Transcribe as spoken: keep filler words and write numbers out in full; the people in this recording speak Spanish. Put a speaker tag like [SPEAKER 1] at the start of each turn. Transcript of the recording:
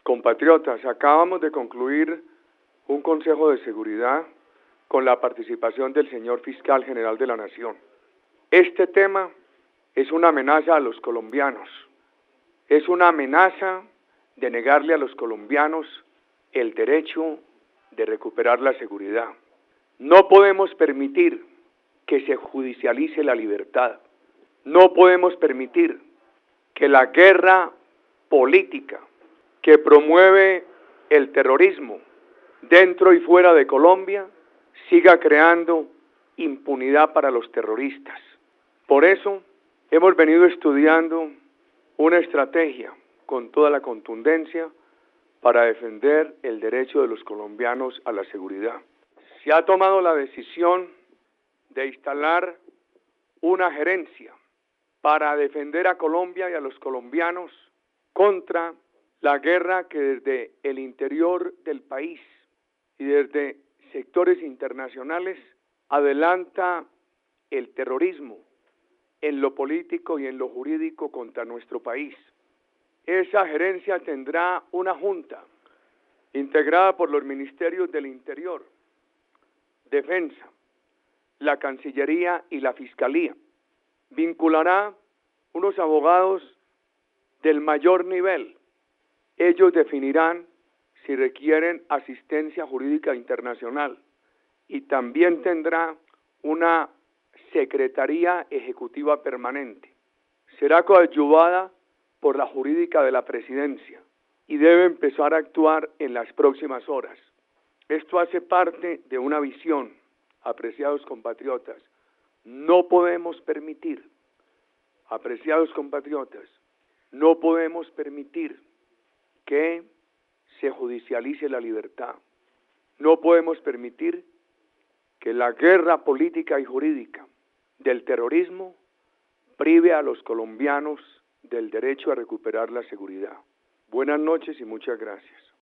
[SPEAKER 1] Compatriotas, acabamos de concluir un Consejo de Seguridad con la participación del señor Fiscal General de la Nación. Este tema es una amenaza a los colombianos, es una amenaza de negarle a los colombianos el derecho de recuperar la seguridad. No podemos permitir que se judicialice la libertad, no podemos permitir que la guerra política que promueve el terrorismo dentro y fuera de Colombia siga creando impunidad para los terroristas. Por eso hemos venido estudiando una estrategia con toda la contundencia para defender el derecho de los colombianos a la seguridad. Se ha tomado la decisión de instalar una gerencia para defender a Colombia y a los colombianos contra la guerra que desde el interior del país y desde sectores internacionales adelanta el terrorismo en lo político y en lo jurídico contra nuestro país. Esa gerencia tendrá una junta integrada por los ministerios del Interior, Defensa, la Cancillería y la Fiscalía. Vinculará unos abogados del mayor nivel. Ellos definirán si requieren asistencia jurídica internacional y también tendrá una Secretaría Ejecutiva Permanente. Será coadyuvada por la jurídica de la Presidencia y debe empezar a actuar en las próximas horas. Esto hace parte de una visión, apreciados compatriotas. No podemos permitir, apreciados compatriotas, no podemos permitir que se judicialice la libertad. No podemos permitir que la guerra política y jurídica del terrorismo prive a los colombianos del derecho a recuperar la seguridad. Buenas noches y muchas gracias.